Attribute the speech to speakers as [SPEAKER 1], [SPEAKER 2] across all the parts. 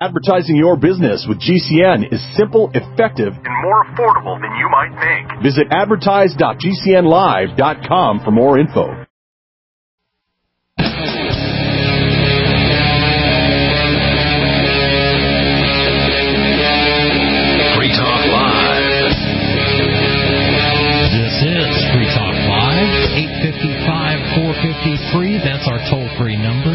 [SPEAKER 1] Advertising your business with GCN is simple, effective, and more affordable than you might think. Visit advertise.gcnlive.com for more info.
[SPEAKER 2] Free Talk Live.
[SPEAKER 3] This is Free Talk Live, 855-450-FREE. That's our toll-free number,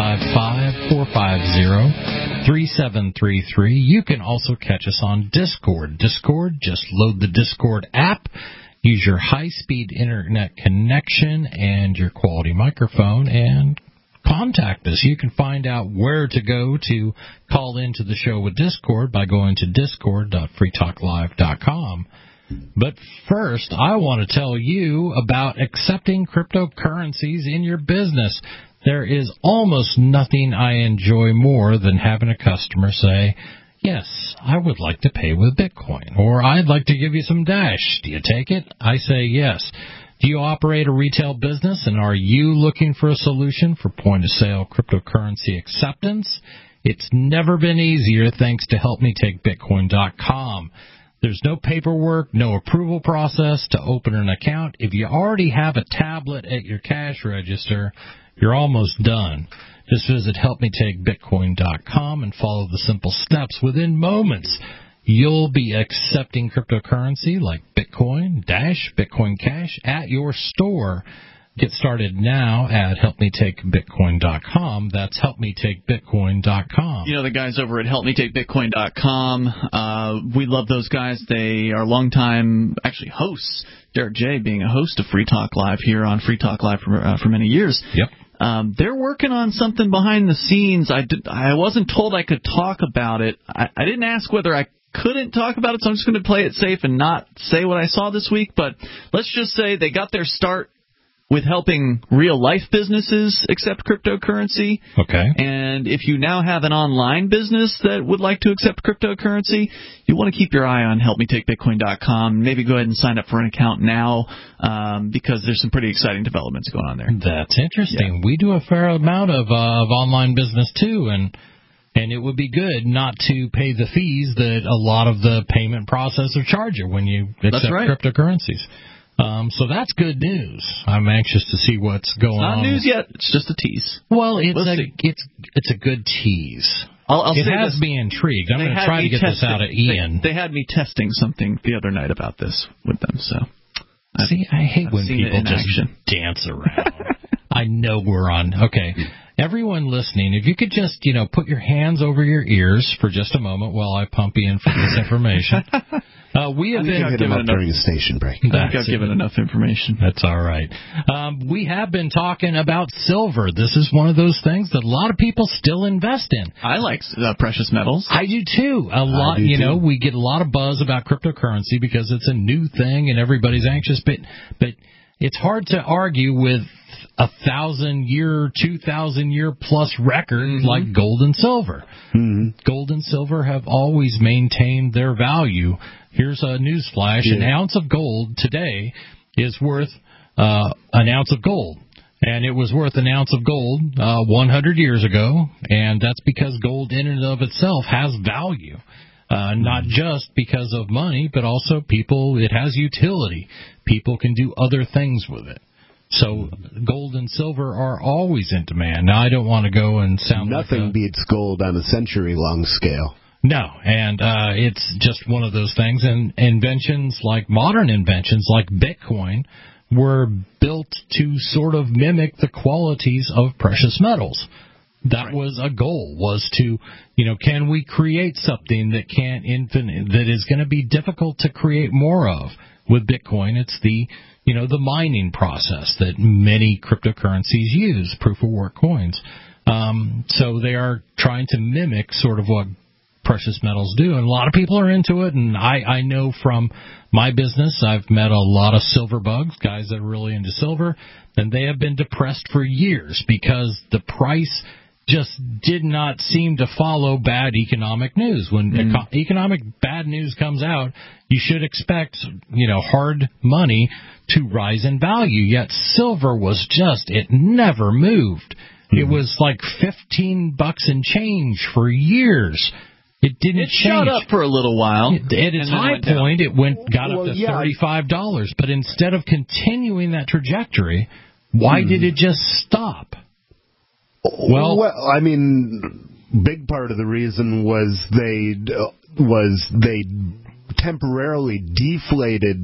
[SPEAKER 3] 855-450-3733. You can also catch us on Discord. Discord, just load the Discord app, use your high-speed internet connection and your quality microphone, and contact us. You can find out where to go to call into the show with Discord by going to discord.freetalklive.com. But first, I want to tell you about accepting cryptocurrencies in your business. There is almost nothing I enjoy more than having a customer say, yes, I would like to pay with Bitcoin, or I'd like to give you some Dash. Do you take it? I say yes. Do you operate a retail business, and are you looking for a solution for point-of-sale cryptocurrency acceptance? It's never been easier thanks to HelpMeTakeBitcoin.com. There's no paperwork, no approval process to open an account. If you already have a tablet at your cash register, you're almost done. Just visit HelpMeTakeBitcoin.com and follow the simple steps. Within moments, you'll be accepting cryptocurrency like Bitcoin, Dash, Bitcoin Cash at your store. Get started now at HelpMeTakeBitcoin.com. That's HelpMeTakeBitcoin.com.
[SPEAKER 4] You know, the guys over at HelpMeTakeBitcoin.com, we love those guys. They are longtime, actually, hosts. Derek J. being a host of Free Talk Live here on Free Talk Live for many years.
[SPEAKER 3] Yep.
[SPEAKER 4] They're working on something behind the scenes. I wasn't told I could talk about it. I didn't ask whether I couldn't talk about it, so I'm just going to play it safe and not say what I saw this week. But let's just say they got their start with helping real-life businesses accept cryptocurrency.
[SPEAKER 3] Okay.
[SPEAKER 4] And if you now have an online business that would like to accept cryptocurrency, you want to keep your eye on HelpMeTakeBitcoin.com. Maybe go ahead and sign up for an account now because there's some pretty exciting developments going on there.
[SPEAKER 3] That's interesting. Yeah. We do a fair amount of online business, too, and it would be good not to pay the fees that a lot of the payment processors charge you when you accept cryptocurrencies. So that's good news. I'm anxious to see what's going on.
[SPEAKER 4] It's not news yet. It's just a tease.
[SPEAKER 3] Well, it's a good tease. It has me intrigued. I'm going to try to get this out of Ian.
[SPEAKER 4] They had me testing something the other night about this with them. So,
[SPEAKER 3] see, I hate when people just dance around. I know we're on. Okay. Everyone listening, if you could just, put your hands over your ears for just a moment while I pump you in for this information. We have been
[SPEAKER 5] given enough during the station break.
[SPEAKER 4] I think I've given enough information.
[SPEAKER 3] That's all right. We have been talking about silver. This is one of those things that a lot of people still invest in.
[SPEAKER 4] I like precious metals.
[SPEAKER 3] I do too. We get a lot of buzz about cryptocurrency because it's a new thing and everybody's anxious, but it's hard to argue with 1,000-year, 2,000-year plus record like gold and silver. Mm-hmm. Gold and silver have always maintained their value. Here's a news flash. Yeah. An ounce of gold today is worth an ounce of gold. And it was worth an ounce of gold 100 years ago, and that's because gold in and of itself has value. Not just because of money, but also it has utility. People can do other things with it. So gold and silver are always in demand. Now, I don't want to go and sound
[SPEAKER 5] Nothing beats gold on a century-long scale.
[SPEAKER 3] No, and it's just one of those things. And modern inventions like Bitcoin were built to sort of mimic the qualities of precious metals. That was a goal, was to, can we create something that that is going to be difficult to create more of? With Bitcoin, it's the mining process that many cryptocurrencies use, proof-of-work coins. So they are trying to mimic sort of what precious metals do, and a lot of people are into it, and I know from my business, I've met a lot of silver bugs, guys that are really into silver, and they have been depressed for years because the price just did not seem to follow bad economic news. When economic bad news comes out, you should expect, hard money to rise in value. Yet silver was it never moved. It was like $15 and change for years. It didn't change.
[SPEAKER 4] Shot up for a little while.
[SPEAKER 3] At its high point, it got up to $35. But instead of continuing that trajectory, why did it just stop?
[SPEAKER 5] Well, I mean, big part of the reason was they temporarily deflated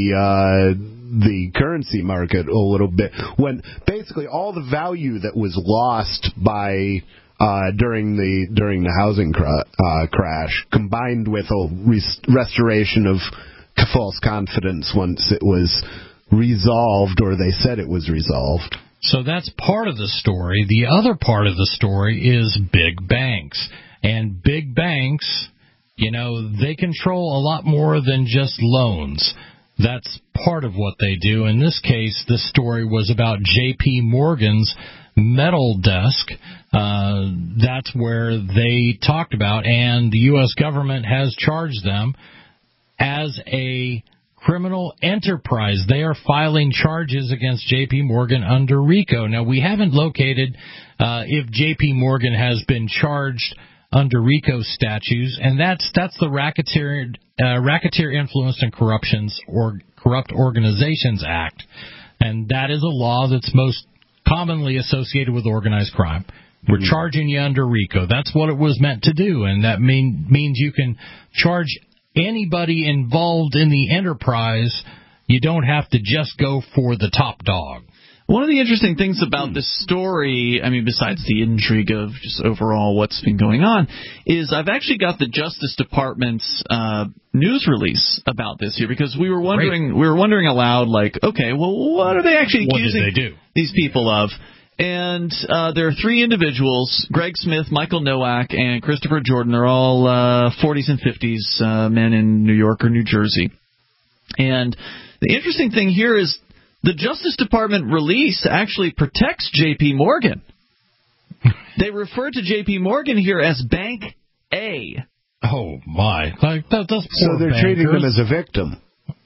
[SPEAKER 5] the currency market a little bit, when basically all the value that was lost by during the housing crash, combined with a restoration of false confidence once it was resolved, or they said it was resolved.
[SPEAKER 3] So that's part of the story. The other part of the story is big banks. And big banks, they control a lot more than just loans. That's part of what they do. In this case, this story was about J.P. Morgan's metal desk. That's where they talked about, and the U.S. government has charged them as a criminal enterprise. They are filing charges against J.P. Morgan under RICO. Now, we haven't located if J.P. Morgan has been charged under RICO statutes, and that's the Racketeer Influence and Corrupt Organizations Act, and that is a law that's most commonly associated with organized crime. We're charging you under RICO. That's what it was meant to do, and that means you can charge anybody involved in the enterprise. You don't have to just go for the top dog.
[SPEAKER 4] One of the interesting things about this story, I mean, besides the intrigue of just overall what's been going on, is I've actually got the Justice Department's news release about this here, because we were wondering aloud, like, okay, well, what are they actually accusing these people of? And there are three individuals, Greg Smith, Michael Nowak, and Christopher Jordan. They're all 40s and 50s men in New York or New Jersey. And the interesting thing here is the Justice Department release actually protects J.P. Morgan. They refer to J.P. Morgan here as Bank A.
[SPEAKER 3] Oh, my. So
[SPEAKER 5] they're treating them as a victim.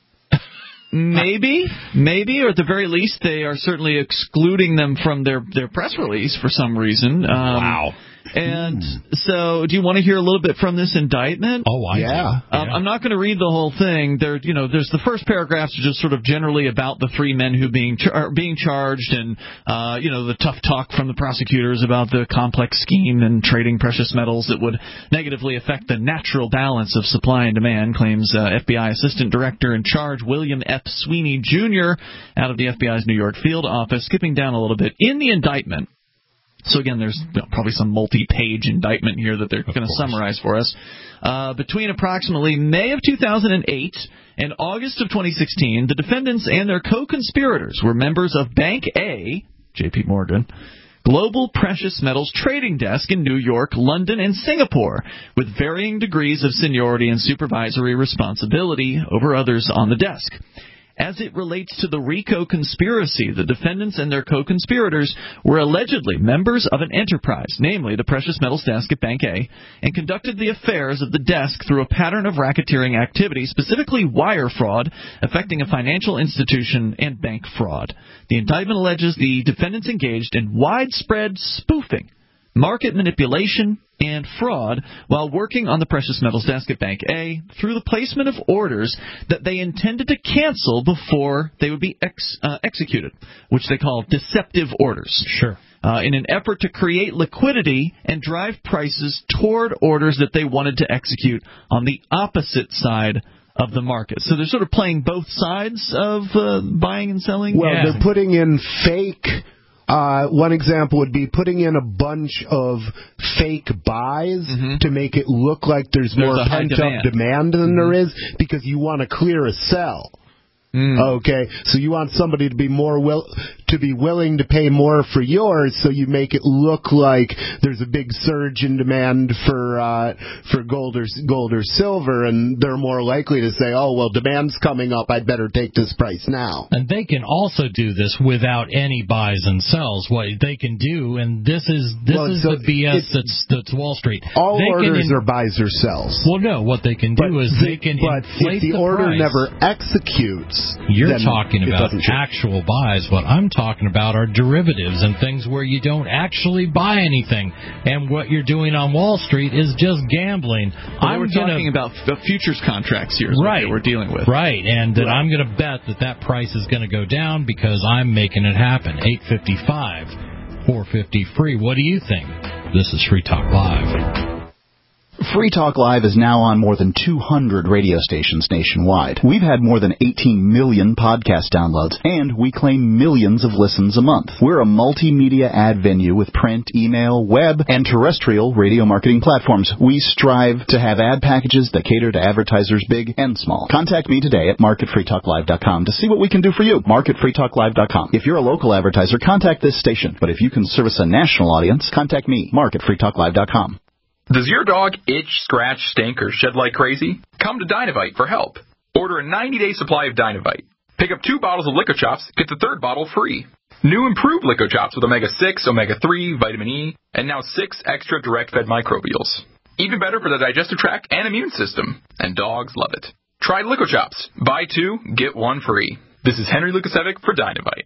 [SPEAKER 4] Maybe, or at the very least, they are certainly excluding them from their press release for some reason.
[SPEAKER 3] Wow.
[SPEAKER 4] And so, do you want to hear a little bit from this indictment?
[SPEAKER 3] Oh, I do.
[SPEAKER 4] I'm not going to read the whole thing. There's the first paragraphs are just sort of generally about the three men who are being charged, and the tough talk from the prosecutors about the complex scheme and trading precious metals that would negatively affect the natural balance of supply and demand, claims FBI Assistant Director in Charge William F. Sweeney Jr. out of the FBI's New York field office. Skipping down a little bit in the indictment. So, again, there's probably some multi-page indictment here that they're going to summarize for us. Between approximately May of 2008 and August of 2016, the defendants and their co-conspirators were members of Bank A, J.P. Morgan, Global Precious Metals Trading Desk in New York, London, and Singapore, with varying degrees of seniority and supervisory responsibility over others on the desk. As it relates to the RICO conspiracy, the defendants and their co-conspirators were allegedly members of an enterprise, namely the Precious Metals Desk at Bank A, and conducted the affairs of the desk through a pattern of racketeering activity, specifically wire fraud, affecting a financial institution, and bank fraud. The indictment alleges the defendants engaged in widespread spoofing, market manipulation, and fraud while working on the Precious Metals Desk at Bank A through the placement of orders that they intended to cancel before they would be executed, which they call deceptive orders.
[SPEAKER 3] Sure.
[SPEAKER 4] In an effort to create liquidity and drive prices toward orders that they wanted to execute on the opposite side of the market. So they're sort of playing both sides of buying and selling?
[SPEAKER 5] Well, they're putting in fake... one example would be putting in a bunch of fake buys to make it look like there's more pent-up demand than there is, because you want to clear a sell. Okay, so you want somebody to be willing to pay more for yours, so you make it look like there's a big surge in demand for gold or silver, and they're more likely to say, "Oh, well, demand's coming up. I'd better take this price now."
[SPEAKER 3] And they can also do this without any buys and sells. What they can do, and this is the BS that's Wall Street.
[SPEAKER 5] All orders are buys or sells.
[SPEAKER 3] Well, no, what they can do is they can inflate
[SPEAKER 5] if the order
[SPEAKER 3] price.
[SPEAKER 5] Never executes.
[SPEAKER 3] You're talking about actual buys. What I'm talking talking about are derivatives and things where you don't actually buy anything, and what you're doing on Wall Street is just gambling.
[SPEAKER 4] We're talking about the futures contracts here, right? We're dealing with,
[SPEAKER 3] right, and that I'm going to bet that price is going to go down because I'm making it happen. 855 450 free. What do you think? This is Free Talk Live.
[SPEAKER 6] Free Talk Live is now on more than 200 radio stations nationwide. We've had more than 18 million podcast downloads, and we claim millions of listens a month. We're a multimedia ad venue with print, email, web, and terrestrial radio marketing platforms. We strive to have ad packages that cater to advertisers big and small. Contact me today at marketfreetalklive.com to see what we can do for you. Marketfreetalklive.com. If you're a local advertiser, contact this station. But if you can service a national audience, contact me, marketfreetalklive.com.
[SPEAKER 7] Does your dog itch, scratch, stink, or shed like crazy? Come to Dynavite for help. Order a 90-day supply of Dynavite. Pick up 2 bottles of Lico Chops, get the 3rd bottle free. New improved Lico Chops with omega-6, omega-3, vitamin E, and now 6 extra direct-fed microbials. Even better for the digestive tract and immune system. And dogs love it. Try Lico Chops. Buy 2, get 1 free. This is Henry Lukasevic for Dynavite.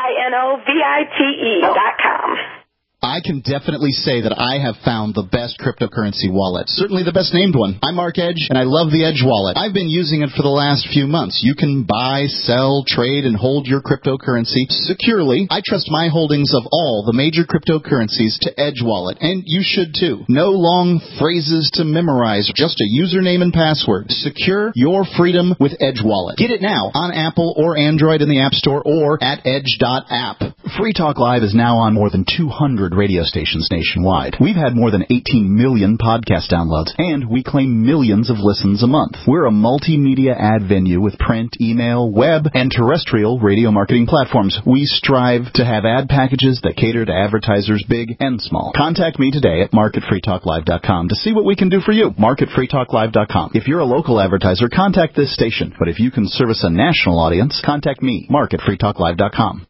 [SPEAKER 8] DINOVITE.com.
[SPEAKER 6] I can definitely say that I have found the best cryptocurrency wallet. Certainly the best named one. I'm Mark Edge, and I love the Edge wallet. I've been using it for the last few months. You can buy, sell, trade, and hold your cryptocurrency securely. I trust my holdings of all the major cryptocurrencies to Edge wallet, and you should too. No long phrases to memorize, just a username and password. Secure your freedom with Edge wallet. Get it now on Apple or Android in the App Store or at edge.app. Free Talk Live is now on more than 200 radio stations nationwide. We've had more than 18 million podcast downloads, and we claim millions of listens a month. We're a multimedia ad venue with print, email, web, and terrestrial radio marketing platforms. We strive to have ad packages that cater to advertisers big and small. Contact me today at marketfreetalklive.com to see what we can do for you. Marketfreetalklive.com. If you're a local advertiser, contact this station. But if you can service a national audience, contact me, marketfreetalklive.com.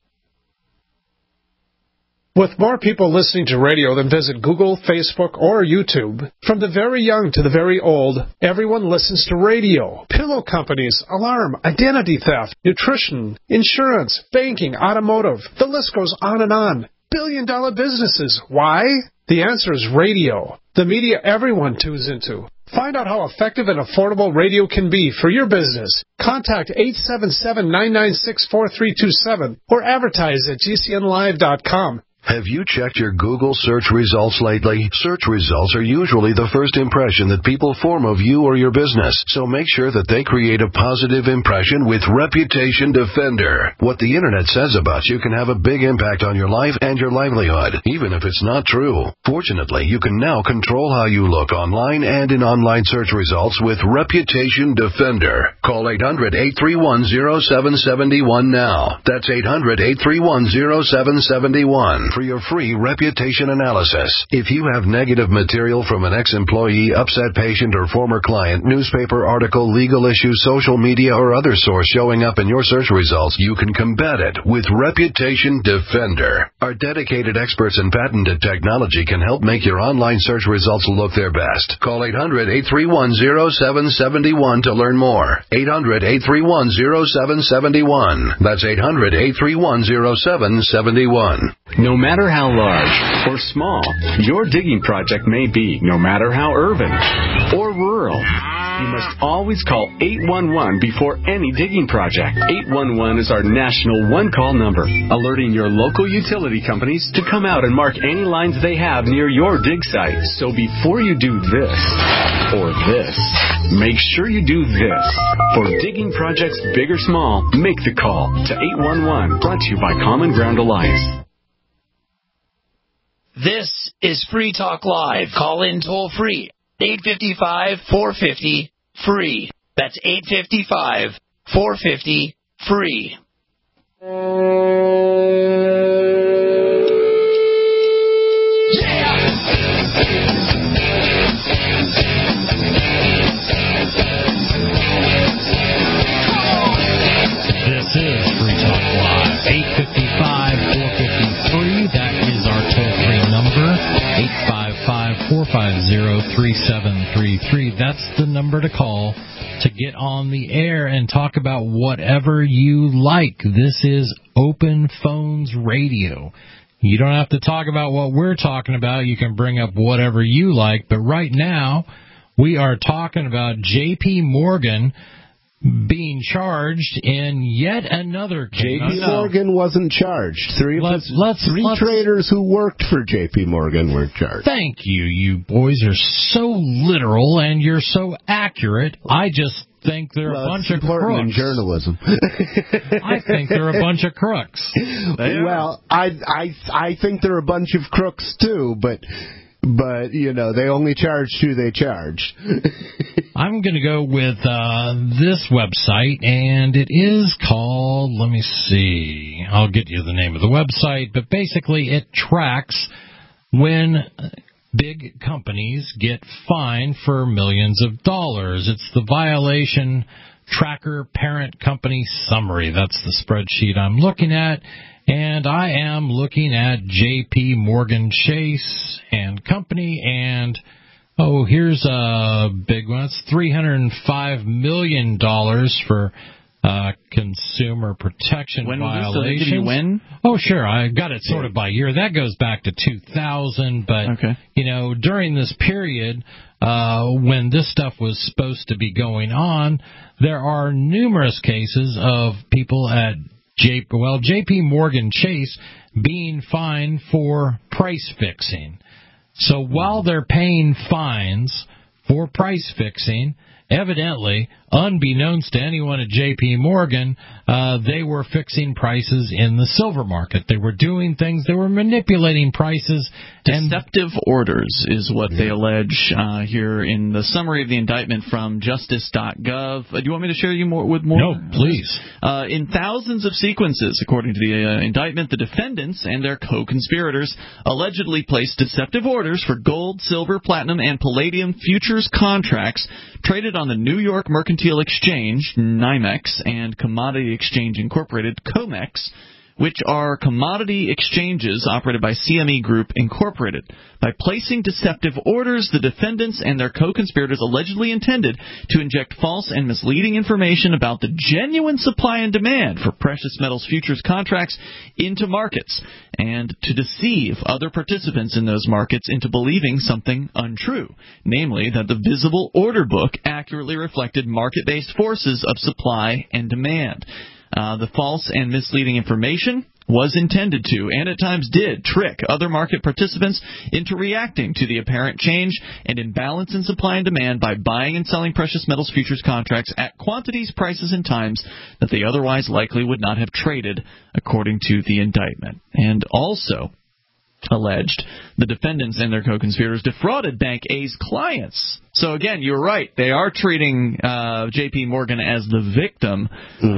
[SPEAKER 9] With more people listening to radio than visit Google, Facebook, or YouTube, from the very young to the very old, everyone listens to radio. Pillow companies, alarm, identity theft, nutrition, insurance, banking, automotive. The list goes on and on. Billion-dollar businesses. Why? The answer is radio. The media everyone tunes into. Find out how effective and affordable radio can be for your business. Contact 877-996-4327 or advertise at gcnlive.com.
[SPEAKER 10] Have you checked your Google search results lately? Search results are usually the first impression that people form of you or your business, so make sure that they create a positive impression with Reputation Defender. What the Internet says about you can have a big impact on your life and your livelihood, even if it's not true. Fortunately, you can now control how you look online and in online search results with Reputation Defender. Call 800-831-0771 now. That's 800-831-0771. For your free reputation analysis. If you have negative material from an ex-employee, upset patient, or former client, newspaper article, legal issue, social media, or other source showing up in your search results, you can combat it with Reputation Defender. Our dedicated experts in patented technology can help make your online search results look their best. Call 800-831-0771 to learn more. 800-831-0771. That's 800-831-0771.
[SPEAKER 11] No matter how large or small your digging project may be, no matter how urban or rural, you must always call 811 before any digging project. 811 is our national one-call number, alerting your local utility companies to come out and mark any lines they have near your dig site. So before you do this or this, make sure you do this. For digging projects big or small, make the call to 811, brought to you by Common Ground Alliance.
[SPEAKER 12] This is Free Talk Live. Call in toll free. 855-450-FREE. That's 855-450-FREE.
[SPEAKER 3] This is Free Talk Live. 855-450-FREE. That is our toll-free number. 855-450-36 3733. That's the number to call to get on the air and talk about whatever you like. This is Open Phones Radio. You don't have to talk about what we're talking about. You can bring up whatever you like. But right now, we are talking about J.P. Morgan being charged in yet another case.
[SPEAKER 5] J.P. Morgan wasn't charged. Three traders who worked for J.P. Morgan were charged.
[SPEAKER 3] Thank you. You boys are so literal and you're so accurate. I just think they're a bunch of crooks.
[SPEAKER 5] In journalism.
[SPEAKER 3] I think they're a bunch of crooks.
[SPEAKER 5] Well, I think they're a bunch of crooks too, but you know, they only charged who they charged.
[SPEAKER 3] I'm going to go with this website, and it is called, let me see, I'll get you the name of the website, but basically it tracks when big companies get fined for millions of dollars. It's the Violation Tracker Parent Company Summary. That's the spreadsheet I'm looking at. And I am looking at J.P. Morgan Chase and Company, and here's a big one. It's $305 million for consumer protection violations.
[SPEAKER 4] Did you win?
[SPEAKER 3] Oh, sure. I got it sort of by year. That goes back to 2000, but you know, during this period when this stuff was supposed to be going on, there are numerous cases of people at J.P. Morgan Chase being fined for price fixing. So while they're paying fines for price fixing, evidently, unbeknownst to anyone at J.P. Morgan, they were fixing prices in the silver market. They were doing things. They were manipulating prices.
[SPEAKER 4] Deceptive orders is what they allege here in the summary of the indictment from Justice.gov. Do you want me to share you with more?
[SPEAKER 3] No, please.
[SPEAKER 4] In thousands of sequences, according to the indictment, the defendants and their co-conspirators allegedly placed deceptive orders for gold, silver, platinum, and palladium futures contracts traded on the New York Mercantile Exchange, NYMEX, and Commodity Exchange Incorporated, COMEX, which are commodity exchanges operated by CME Group Incorporated. By placing deceptive orders, the defendants and their co-conspirators allegedly intended to inject false and misleading information about the genuine supply and demand for precious metals futures contracts into markets, and to deceive other participants in those markets into believing something untrue, namely that the visible order book accurately reflected market-based forces of supply and demand. The false and misleading information was intended to, and at times did, trick other market participants into reacting to the apparent change and imbalance in supply and demand by buying and selling precious metals futures contracts at quantities, prices, and times that they otherwise likely would not have traded, according to the indictment. And also alleged the defendants and their co-conspirators defrauded Bank A's clients. So again, you're right. They are treating J.P. Morgan as the victim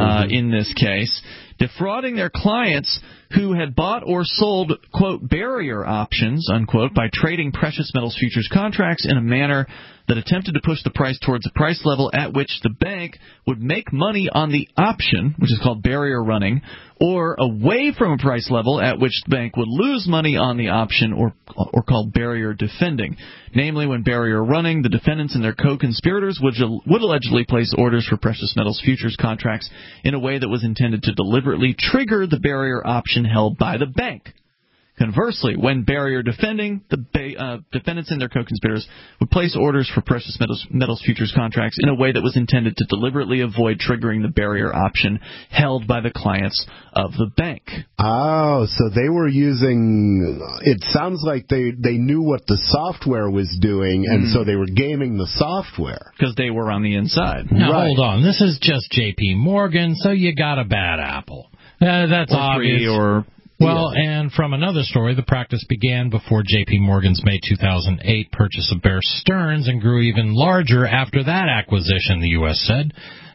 [SPEAKER 4] in this case, defrauding their clients who had bought or sold, quote, barrier options, unquote, by trading precious metals futures contracts in a manner that attempted to push the price towards a price level at which the bank would make money on the option, which is called barrier running, or away from a price level at which the bank would lose money on the option, or called barrier defending. Namely, when barrier running, the defendants and their co-conspirators would allegedly place orders for precious metals futures contracts in a way that was intended to deliberately trigger the barrier option held by the bank. Conversely, when barrier defending, the defendants and their co-conspirators would place orders for precious metals futures contracts in a way that was intended to deliberately avoid triggering the barrier option held by the clients of the bank.
[SPEAKER 5] Oh, so they were using, it sounds like they knew what the software was doing, and so they were gaming the software.
[SPEAKER 4] Because they were on the inside.
[SPEAKER 3] Now, hold on. This is just J.P. Morgan, so you got a bad apple. That's obvious. Well, and from another story, the practice began before J.P. Morgan's May 2008 purchase of Bear Stearns and grew even larger after that acquisition, the U.S. said.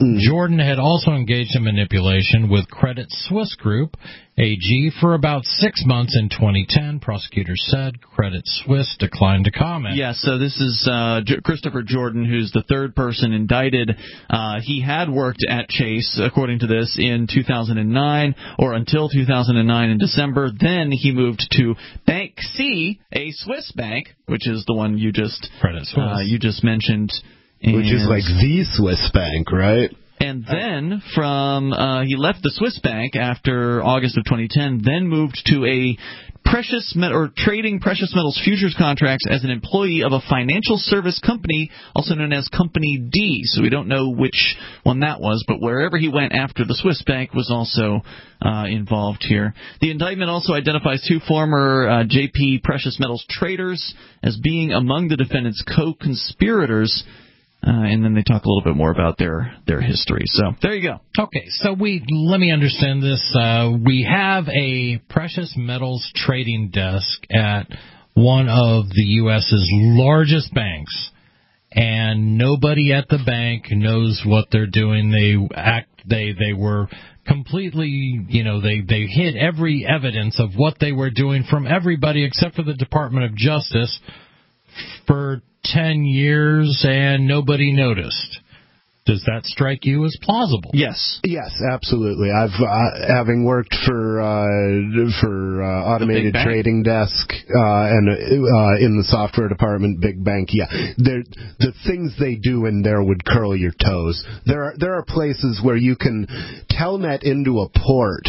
[SPEAKER 3] Jordan had also engaged in manipulation with Credit Suisse Group AG for about 6 months in 2010. Prosecutors said Credit Suisse declined to comment.
[SPEAKER 4] Yeah, so this is Christopher Jordan, who's the third person indicted. He had worked at Chase, according to this, in 2009, or until 2009 in December. Then he moved to Bank C, a Swiss bank, which is the one you just mentioned.
[SPEAKER 5] Which is like the Swiss bank, right?
[SPEAKER 4] And then he left the Swiss bank after August of 2010, then moved to a trading precious metals futures contracts as an employee of a financial service company, also known as Company D. So we don't know which one that was, but wherever he went after the Swiss bank was also involved here. The indictment also identifies 2 former JP precious metals traders as being among the defendant's co-conspirators. And then they talk a little bit more about their history. So there you go.
[SPEAKER 3] Okay, so let me understand this. We have a precious metals trading desk at one of the U.S.'s largest banks, and nobody at the bank knows what they're doing. They were completely, they hid every evidence of what they were doing from everybody except for the Department of Justice for 10 years, and nobody noticed. Does that strike you as plausible?
[SPEAKER 4] Yes.
[SPEAKER 5] Yes, absolutely. I've having worked for automated trading desk and in the software department, big bank. Yeah, the things they do in there would curl your toes. There are places where you can telnet into a port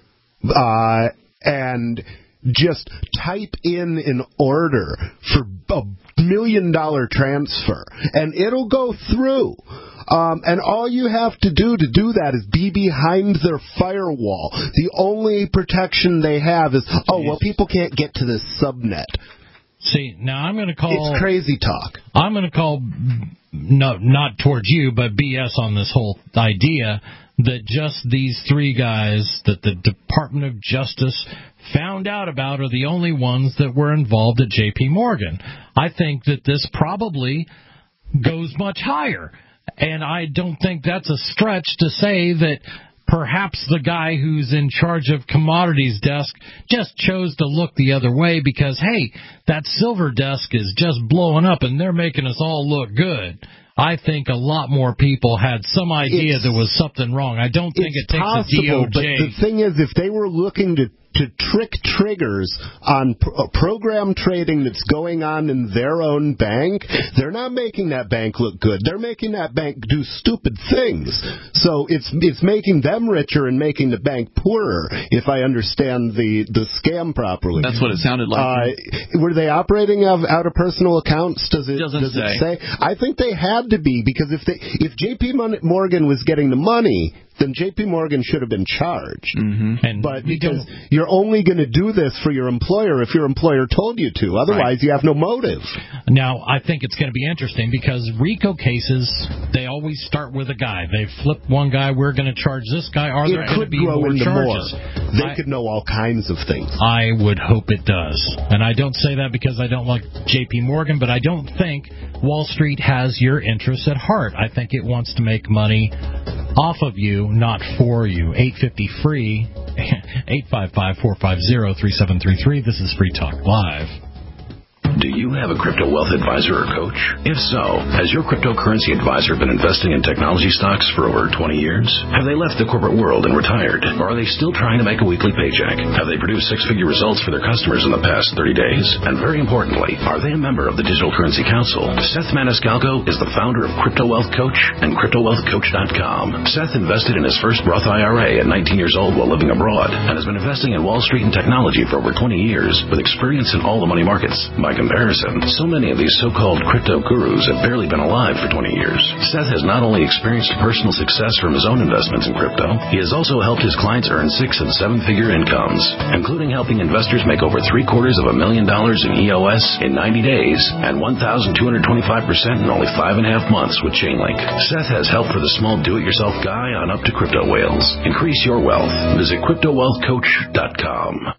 [SPEAKER 5] and just type in an order for $1 million transfer, and it'll go through. And all you have to do that is be behind their firewall. The only protection they have is, people can't get to this subnet.
[SPEAKER 3] See, now I'm going to call...
[SPEAKER 5] It's crazy talk.
[SPEAKER 3] I'm going to call, not towards you, but BS on this whole idea that just these 3 guys that the Department of Justice found out about are the only ones that were involved at J.P. Morgan. I think that this probably goes much higher. And I don't think that's a stretch to say that perhaps the guy who's in charge of commodities desk just chose to look the other way because, hey, that silver desk is just blowing up and they're making us all look good. I think a lot more people had some idea there was something wrong. I don't think it takes
[SPEAKER 5] possible,
[SPEAKER 3] a DOJ.
[SPEAKER 5] But the thing is, if they were looking to trick triggers on program trading that's going on in their own bank, they're not making that bank look good. They're making that bank do stupid things. So it's making them richer and making the bank poorer, if I understand the scam properly.
[SPEAKER 4] That's what it sounded like.
[SPEAKER 5] Were they operating out of personal accounts? Does it say? I think they had to be, because if J.P. Morgan was getting the money, then J.P. Morgan should have been charged.
[SPEAKER 3] Mm-hmm.
[SPEAKER 5] But because you're only going to do this for your employer if your employer told you to. Otherwise, you have no motive.
[SPEAKER 3] Now, I think it's going to be interesting because RICO cases, they always start with a guy. They flip one guy, we're going to charge this guy. Are there going to be more charges?
[SPEAKER 5] They could know all kinds of things.
[SPEAKER 3] I would hope it does. And I don't say that because I don't like J.P. Morgan, but I don't think Wall Street has your interests at heart. I think it wants to make money off of you, not for you. 850-FREE, 855-450-3733. This is Free Talk Live.
[SPEAKER 2] Do you have a crypto wealth advisor or coach? If so, has your cryptocurrency advisor been investing in technology stocks for over 20 years? Have they left the corporate world and retired? Or are they still trying to make a weekly paycheck? Have they produced 6-figure results for their customers in the past 30 days? And very importantly, are they a member of the Digital Currency Council? Seth Maniscalco is the founder of Crypto Wealth Coach and CryptoWealthCoach.com. Seth invested in his first Roth IRA at 19 years old while living abroad and has been investing in Wall Street and technology for over 20 years with experience in all the money markets. By comparison, so many of these so-called crypto gurus have barely been alive for 20 years. Seth has not only experienced personal success from his own investments in crypto, he has also helped his clients earn 6- and 7-figure incomes, including helping investors make over $750,000 in EOS in 90 days and 1,225% in only 5.5 months with Chainlink. Seth has help for the small do-it-yourself guy on up to crypto whales. Increase your wealth. Visit CryptoWealthCoach.com.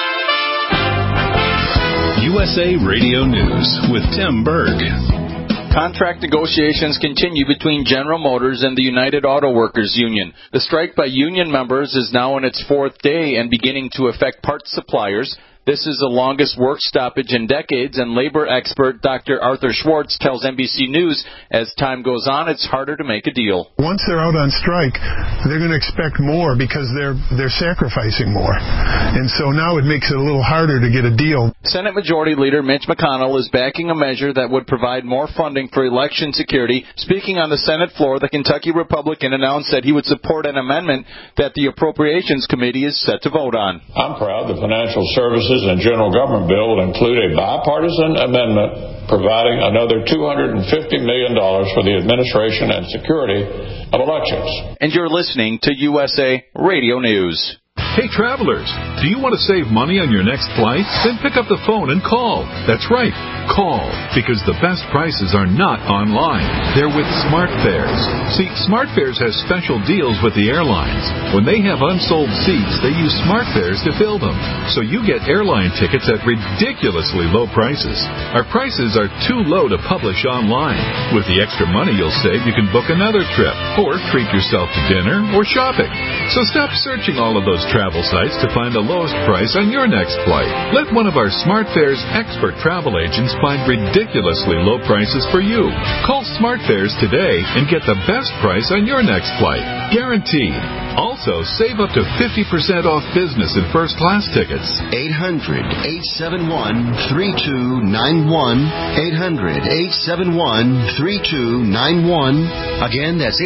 [SPEAKER 1] USA Radio News with Tim Berg.
[SPEAKER 8] Contract negotiations continue between General Motors and the United Auto Workers Union. The strike by union members is now in its fourth day and beginning to affect parts suppliers. This is the longest work stoppage in decades, and labor expert Dr. Arthur Schwartz tells NBC News as time goes on, it's harder to make a deal.
[SPEAKER 13] Once they're out on strike, they're going to expect more because they're sacrificing more. And so now it makes it a little harder to get a deal.
[SPEAKER 8] Senate Majority Leader Mitch McConnell is backing a measure that would provide more funding for election security. Speaking on the Senate floor, the Kentucky Republican announced that he would support an amendment that the Appropriations Committee is set to vote on.
[SPEAKER 14] I'm proud the Financial Services and General Government Bill will include a bipartisan amendment providing another $250 million for the administration and security of elections.
[SPEAKER 8] And you're listening to USA Radio News.
[SPEAKER 1] Hey, travelers, do you want to save money on your next flight? Then pick up the phone and call. That's right, call, because the best prices are not online. They're with SmartFares. See, SmartFares has special deals with the airlines. When they have unsold seats, they use SmartFares to fill them. So you get airline tickets at ridiculously low prices. Our prices are too low to publish online. With the extra money you'll save, you can book another trip, or treat yourself to dinner or shopping. So stop searching all of those travel sites to find the lowest price on your next flight. Let one of our SmartFares expert travel agents find ridiculously low prices for you. Call SmartFares today and get the best price on your next flight. Guaranteed. Also, save up to 50% off business and first class tickets.
[SPEAKER 15] 800-871-3291. 800-871-3291. Again, that's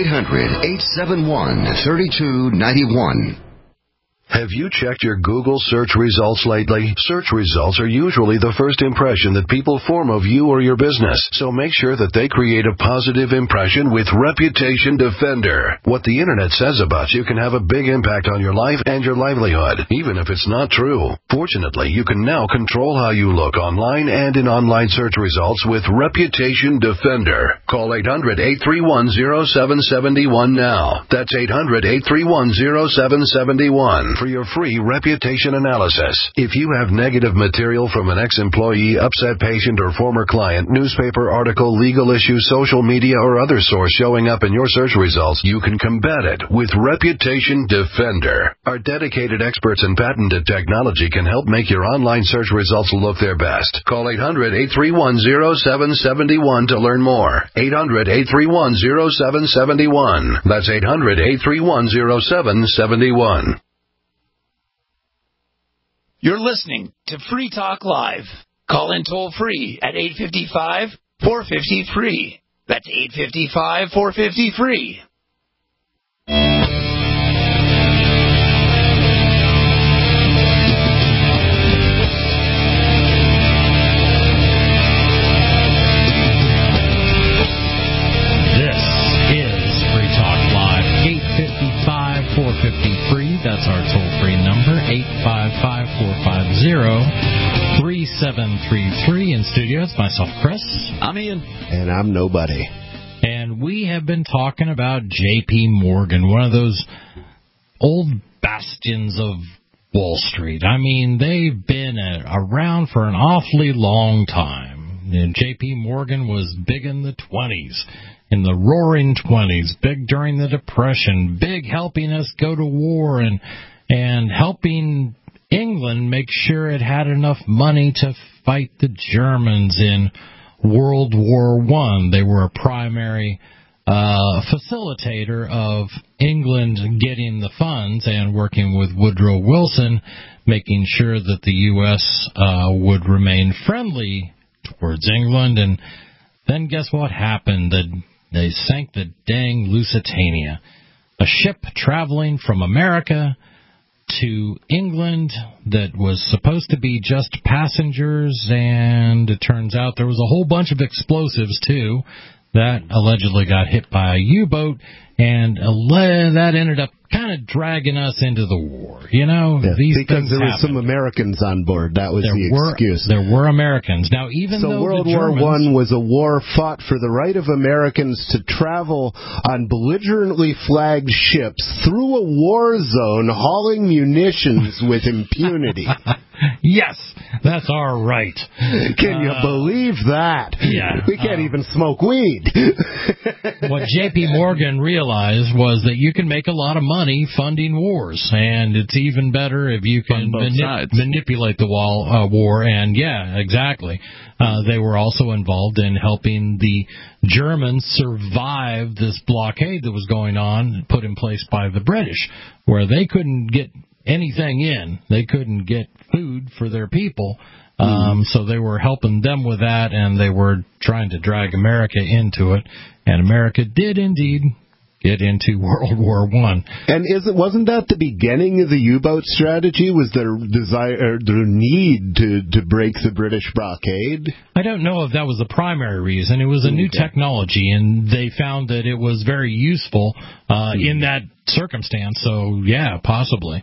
[SPEAKER 15] 800-871-3291.
[SPEAKER 10] Have you checked your Google search results lately? Search results are usually the first impression that people form of you or your business, so make sure that they create a positive impression with Reputation Defender. What the internet says about you can have a big impact on your life and your livelihood, even if it's not true. Fortunately, you can now control how you look online and in online search results with Reputation Defender. Call 800-831-0771 now. That's 800-831-0771. For your free reputation analysis. If you have negative material from an ex-employee, upset patient, or former client, newspaper article, legal issue, social media, or other source showing up in your search results, you can combat it with Reputation Defender. Our dedicated experts in patented technology can help make your online search results look their best. Call 800-831-0771 to learn more. 800-831-0771. That's 800-831-0771.
[SPEAKER 12] You're listening to Free Talk Live. Call in toll free at 855-450-FREE. That's 855-450-FREE.
[SPEAKER 3] This is Free Talk Live. 855-450-FREE. That's our toll-free number, 855-450-3733. In studio, it's myself, Chris.
[SPEAKER 4] I'm Ian.
[SPEAKER 5] And I'm nobody.
[SPEAKER 3] And we have been talking about J.P. Morgan, one of those old bastions of Wall Street. I mean, they've been around for an awfully long time. And J.P. Morgan was big in the 20s. In the roaring 20s, big during the Depression, big helping us go to war and helping England make sure it had enough money to fight the Germans in World War I. They were a primary facilitator of England getting the funds and working with Woodrow Wilson, making sure that the U.S. would remain friendly towards England. And then guess what happened? They sank the dang Lusitania, a ship traveling from America to England that was supposed to be just passengers, and it turns out there was a whole bunch of explosives, too, that allegedly got hit by a U-boat, and that ended up kind of dragging us into the war. You know,
[SPEAKER 5] because there were some Americans on board. That was the excuse.
[SPEAKER 3] There were Americans. Now, even though
[SPEAKER 5] World War I was a war fought for the right of Americans to travel on belligerently flagged ships through a war zone, hauling munitions with impunity.
[SPEAKER 3] Yes, That's our right.
[SPEAKER 5] Can you believe that?
[SPEAKER 3] Yeah.
[SPEAKER 5] We can't even smoke weed.
[SPEAKER 3] What J.P. Morgan realized was that you can make a lot of money funding wars, and it's even better if you can manipulate the war. And, yeah, exactly. They were also involved in helping the Germans survive this blockade that was going on, put in place by the British, where they couldn't get anything in. They couldn't get food for their people. So they were helping them with that, and they were trying to drag America into it. And America did indeed get into World War I.
[SPEAKER 5] And wasn't that the beginning of the U-boat strategy? Was their desire, their need to break the British blockade?
[SPEAKER 3] I don't know if that was the primary reason. It was a new technology, and they found that it was very useful in that circumstance. So, yeah, possibly.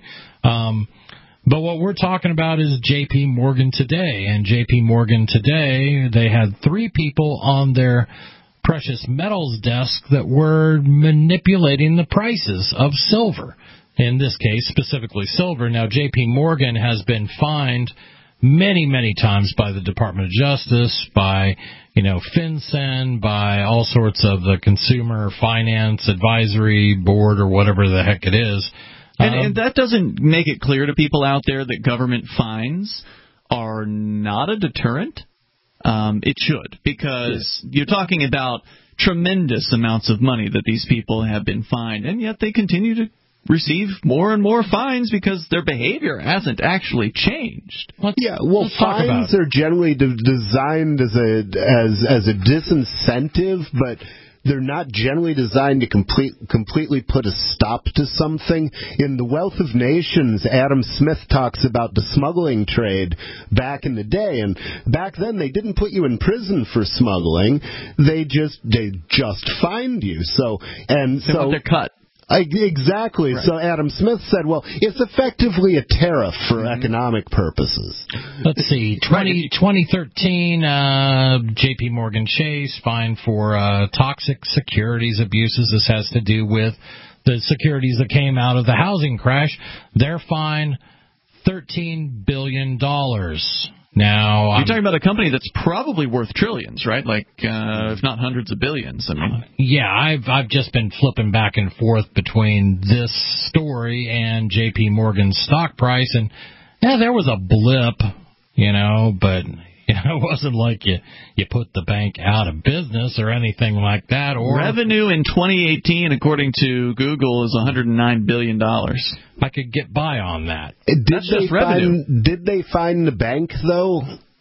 [SPEAKER 3] But what we're talking about is J.P. Morgan today. And J.P. Morgan today, they had 3 people on their precious metals desk that were manipulating the prices of silver. In this case, specifically silver. Now, J.P. Morgan has been fined many, many times by the Department of Justice, by, FinCEN, by all sorts of the Consumer Finance Advisory Board or whatever the heck it is.
[SPEAKER 4] And that doesn't make it clear to people out there that government fines are not a deterrent. It should, because you're talking about tremendous amounts of money that these people have been fined, and yet they continue to receive more and more fines because their behavior hasn't actually changed.
[SPEAKER 5] Let's fines are generally designed as a disincentive, but they're not generally designed to completely put a stop to something. In The Wealth of Nations, Adam Smith talks about the smuggling trade back in the day, and back then they didn't put you in prison for smuggling. They just fined you. So
[SPEAKER 4] they're cut.
[SPEAKER 5] Exactly.
[SPEAKER 4] Right.
[SPEAKER 5] So Adam Smith said, well, it's effectively a tariff for economic purposes.
[SPEAKER 3] Let's see. 2013, J.P. Morgan Chase fined for toxic securities abuses. This has to do with the securities that came out of the housing crash. Their fine, $13 billion. Now,
[SPEAKER 4] you're talking about a company that's probably worth trillions, right? Like, if not hundreds of billions. I mean,
[SPEAKER 3] yeah, I've just been flipping back and forth between this story and J.P. Morgan's stock price, and there was a blip, but it wasn't like you put the bank out of business or anything like that. Or
[SPEAKER 4] revenue in 2018, according to Google, is $109 billion.
[SPEAKER 3] I could get by on that.
[SPEAKER 5] Did they fine the bank, though,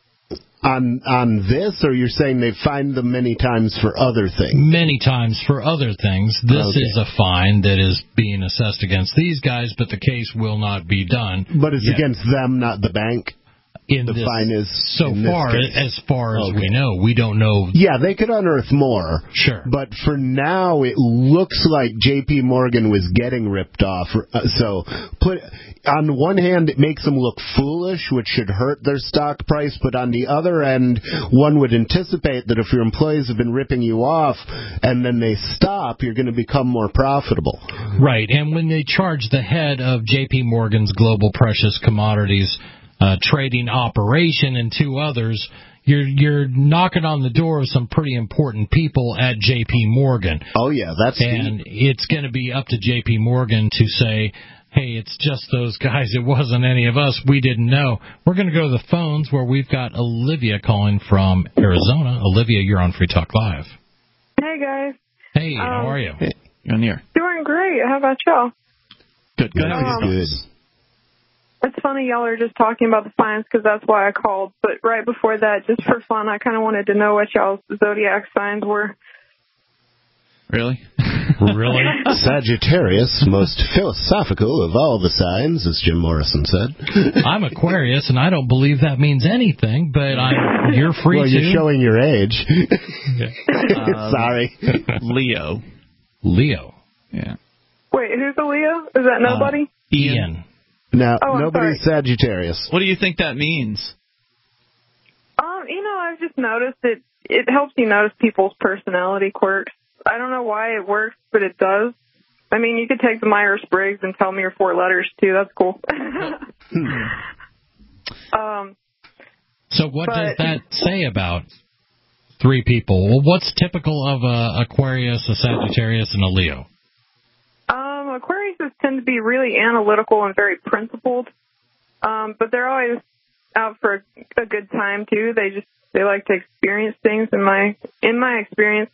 [SPEAKER 5] on this, or you're saying they fined them many times for other things?
[SPEAKER 3] Many times for other things. This is a fine that is being assessed against these guys, but the case will not be done.
[SPEAKER 5] But it's against them, not the bank? Fine is
[SPEAKER 3] as far as we know, we don't know.
[SPEAKER 5] Yeah, they could unearth more.
[SPEAKER 3] Sure.
[SPEAKER 5] But for now, it looks like J.P. Morgan was getting ripped off. So, on the one hand, it makes them look foolish, which should hurt their stock price. But on the other end, one would anticipate that if your employees have been ripping you off and then they stop, you're going to become more profitable.
[SPEAKER 3] Right. And when they charge the head of J.P. Morgan's Global Precious Commodities trading operation and 2 others, you're knocking on the door of some pretty important people at J.P. Morgan.
[SPEAKER 5] Oh, yeah,
[SPEAKER 3] and it's going to be up to J.P. Morgan to say, hey, it's just those guys. It wasn't any of us. We didn't know. We're going to go to the phones where we've got Olivia calling from Arizona. Olivia, you're on Free Talk Live.
[SPEAKER 16] Hey, guys.
[SPEAKER 3] Hey, how are you?
[SPEAKER 4] Hey, you're on the air.
[SPEAKER 16] Doing great. How about y'all?
[SPEAKER 4] Good.
[SPEAKER 5] Good.
[SPEAKER 16] It's funny y'all are just talking about the fines because that's why I called. But right before that, just for fun, I kind of wanted to know what y'all's zodiac signs were.
[SPEAKER 4] Really?
[SPEAKER 3] Really?
[SPEAKER 5] Sagittarius, most philosophical of all the signs, as Jim Morrison said.
[SPEAKER 3] I'm Aquarius, and I don't believe that means anything, but you're free
[SPEAKER 5] to. Well, you're showing your age. Sorry.
[SPEAKER 4] Leo.
[SPEAKER 3] Yeah.
[SPEAKER 16] Wait, who's the Leo? Is that nobody?
[SPEAKER 3] Ian.
[SPEAKER 5] No, nobody's Sagittarius.
[SPEAKER 4] What do you think that means?
[SPEAKER 16] I've just noticed it helps you notice people's personality quirks. I don't know why it works, but it does. I mean, you could take the Myers-Briggs and tell me your 4 letters, too. That's cool.
[SPEAKER 3] So what does that say about three people? Well, what's typical of a Aquarius, a Sagittarius, and a Leo?
[SPEAKER 16] Aquariuses tend to be really analytical and very principled, but they're always out for a good time too. They like to experience things. In my experience,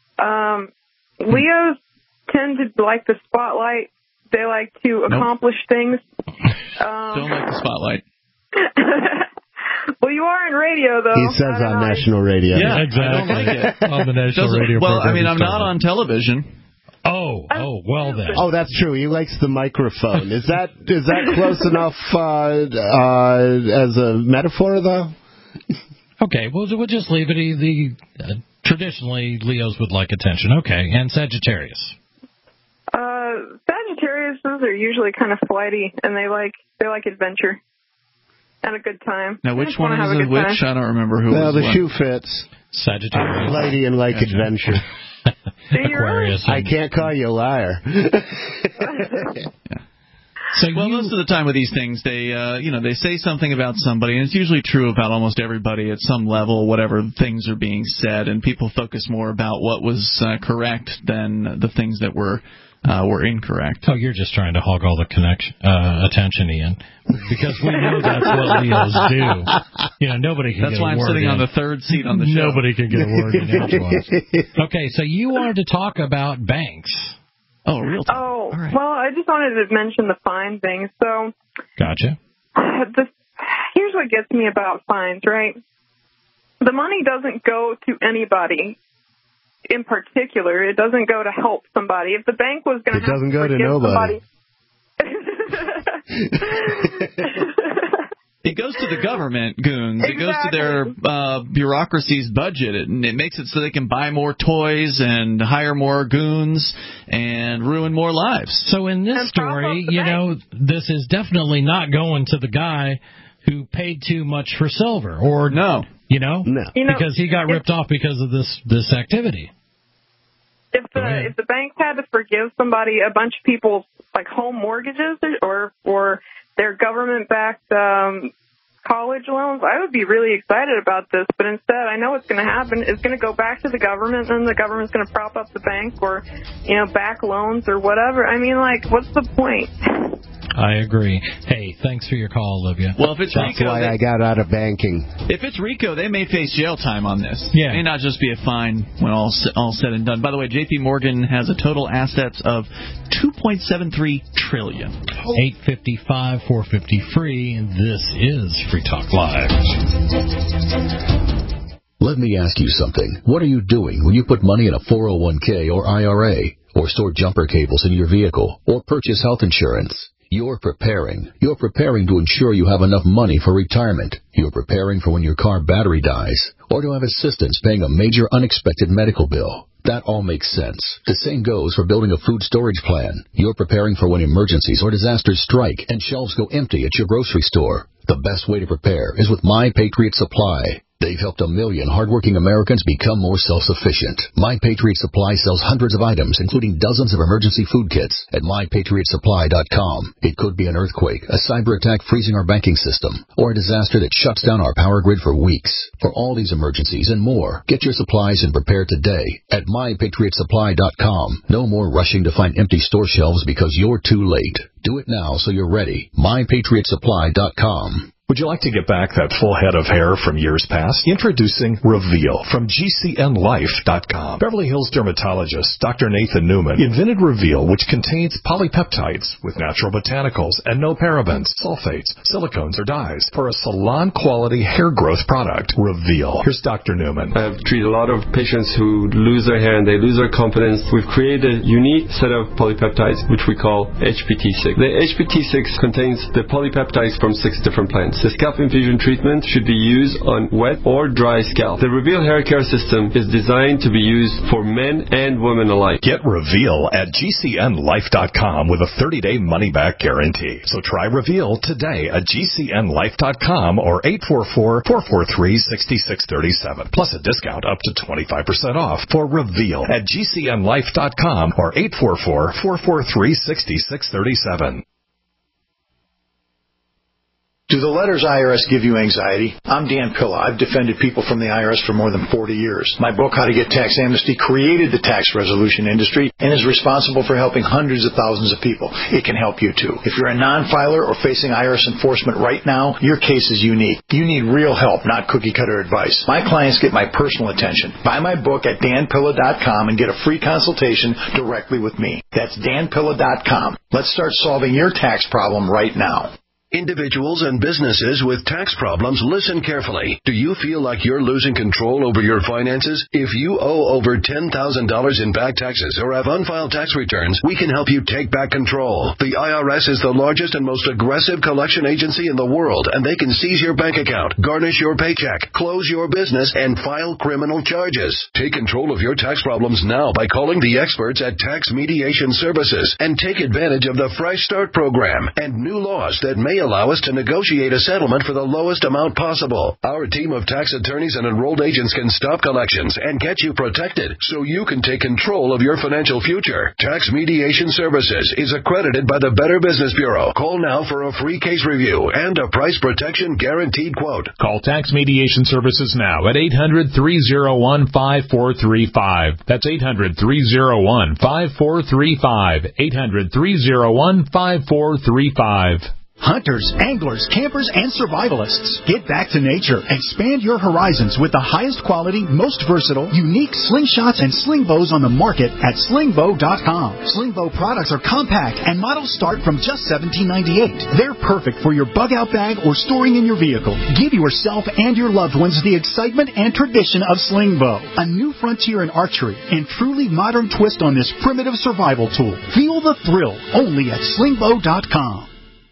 [SPEAKER 16] Leos tend to like the spotlight. They like to accomplish things.
[SPEAKER 4] Don't like the spotlight.
[SPEAKER 16] Well, you are in radio, though.
[SPEAKER 5] He says on national radio.
[SPEAKER 4] Yeah, exactly. I don't like it.
[SPEAKER 3] On the national radio
[SPEAKER 4] well,
[SPEAKER 3] program.
[SPEAKER 4] I mean, I'm not on television.
[SPEAKER 3] Oh, well then.
[SPEAKER 5] Oh, that's true. He likes the microphone. Is that close enough as a metaphor, though?
[SPEAKER 3] Okay, we'll just leave it. Traditionally, Leos would like attention. Okay, and Sagittarius.
[SPEAKER 16] Sagittarius are usually kind of flighty, and they like adventure and a good time.
[SPEAKER 4] Now, which one is it? Which? I don't remember who.
[SPEAKER 5] Well, the shoe fits.
[SPEAKER 3] Sagittarius.
[SPEAKER 5] Flighty and like adventure.
[SPEAKER 3] Aquarius.
[SPEAKER 5] I can't call you a liar.
[SPEAKER 3] So
[SPEAKER 4] most of the time with these things, they say something about somebody, and it's usually true about almost everybody at some level, whatever things are being said, and people focus more about what was correct than the things that were incorrect.
[SPEAKER 3] Oh, you're just trying to hog all the attention, Ian, because we know that's what Leos do. Nobody can.
[SPEAKER 4] That's
[SPEAKER 3] get
[SPEAKER 4] why
[SPEAKER 3] a
[SPEAKER 4] I'm
[SPEAKER 3] word
[SPEAKER 4] sitting
[SPEAKER 3] in.
[SPEAKER 4] on the third seat on the show.
[SPEAKER 3] Nobody can get a word in edgewise. Okay, so you wanted to talk about banks.
[SPEAKER 4] Oh, real time.
[SPEAKER 16] Oh,
[SPEAKER 4] all right.
[SPEAKER 16] Well, I just wanted to mention the fine thing. So,
[SPEAKER 3] gotcha.
[SPEAKER 16] Here's what gets me about fines, right? The money doesn't go to anybody in particular. It doesn't go to help somebody. If the bank was going to
[SPEAKER 5] doesn't go to nobody.
[SPEAKER 4] It goes to the government, goons.
[SPEAKER 16] Exactly.
[SPEAKER 4] It goes to their bureaucracy's budget. It makes it so they can buy more toys and hire more goons and ruin more lives.
[SPEAKER 3] So in this story, this is definitely not going to the guy who paid too much for silver, or
[SPEAKER 4] no,
[SPEAKER 3] because he got ripped off because of this activity.
[SPEAKER 16] If the banks had to forgive somebody a bunch of people's home mortgages or their government-backed college loans, I would be really excited about this. But instead, I know what's going to happen. It's going to go back to the government, and the government's going to prop up the bank or, back loans or whatever. I mean, what's the point?
[SPEAKER 3] I agree. Hey, thanks for your call, Olivia.
[SPEAKER 4] Well, if it's
[SPEAKER 5] That's
[SPEAKER 4] RICO,
[SPEAKER 5] why I got out of banking.
[SPEAKER 4] If it's RICO, they may face jail time on this.
[SPEAKER 3] Yeah.
[SPEAKER 4] It may not just be a fine when all said and done. By the way, J.P. Morgan has a total assets of $2.73 trillion.
[SPEAKER 3] 855 450 free, and this is Free Talk Live.
[SPEAKER 17] Let me ask you something. What are you doing when you put money in a 401k or IRA, or store jumper cables in your vehicle, or purchase health insurance? You're preparing. You're preparing to ensure you have enough money for retirement. You're preparing for when your car battery dies, or to have assistance paying a major unexpected medical bill. That all makes sense. The same goes for building a food storage plan. You're preparing for when emergencies or disasters strike and shelves go empty at your grocery store. The best way to prepare is with My Patriot Supply. They've helped 1 million hardworking Americans become more self-sufficient. My Patriot Supply sells hundreds of items, including dozens of emergency food kits at MyPatriotSupply.com. It could be an earthquake, a cyber attack freezing our banking system, or a disaster that shuts down our power grid for weeks. For all these emergencies and more, get your supplies and prepare today at MyPatriotSupply.com. No more rushing to find empty store shelves because you're too late. Do it now so you're ready. MyPatriotSupply.com.
[SPEAKER 18] Would you like to get back that full head of hair from years past? Introducing Reveal from GCNLife.com. Beverly Hills dermatologist Dr. Nathan Newman invented Reveal, which contains polypeptides with natural botanicals and no parabens, sulfates, silicones, or dyes for a salon-quality hair growth product. Reveal. Here's Dr. Newman.
[SPEAKER 19] I've treated a lot of patients who lose their hair and they lose their confidence. We've created a unique set of polypeptides, which we call HPT6. The HPT6 contains the polypeptides from 6 different plants. The scalp infusion treatment should be used on wet or dry scalp. The Reveal hair care system is designed to be used for men and women alike.
[SPEAKER 18] Get Reveal at GCNLife.com with a 30-day money-back guarantee. So try Reveal today at GCNLife.com or 844-443-6637. Plus a discount up to 25% off for Reveal at GCNLife.com or 844-443-6637.
[SPEAKER 20] Do the letters IRS give you anxiety? I'm Dan Pilla. I've defended people from the IRS for more than 40 years. My book, How to Get Tax Amnesty, created the tax resolution industry and is responsible for helping hundreds of thousands of people. It can help you too. If you're a non-filer or facing IRS enforcement right now, your case is unique. You need real help, not cookie-cutter advice. My clients get my personal attention. Buy my book at danpilla.com and get a free consultation directly with me. That's danpilla.com. Let's start solving your tax problem right now.
[SPEAKER 10] Individuals and businesses with tax problems, listen carefully. Do you feel like you're losing control over your finances? If you owe over $10,000 in back taxes or have unfiled tax returns, we can help you take back control. The IRS is the largest and most aggressive collection agency in the world, and they can seize your bank account, garnish your paycheck, close your business, and file criminal charges. Take control of your tax problems now by calling the experts at Tax Mediation Services and take advantage of the Fresh Start program and new laws that may allow us to negotiate a settlement for the lowest amount possible. Our team of tax attorneys and enrolled agents can stop collections and get you protected so you can take control of your financial future. Tax Mediation Services is accredited by the Better Business Bureau. Call now for a free case review and a price protection guaranteed quote.
[SPEAKER 21] Call Tax Mediation Services now at 800-301-5435. That's 800-301-5435. 800-301-5435.
[SPEAKER 22] Hunters, anglers, campers, and survivalists. Get back to nature. Expand your horizons with the highest quality, most versatile, unique slingshots and sling bows on the market at slingbow.com. Slingbow products are compact and models start from just $17.98. They're perfect for your bug-out bag or storing in your vehicle. Give yourself and your loved ones the excitement and tradition of Slingbow, a new frontier in archery and truly modern twist on this primitive survival tool. Feel the thrill only at slingbow.com.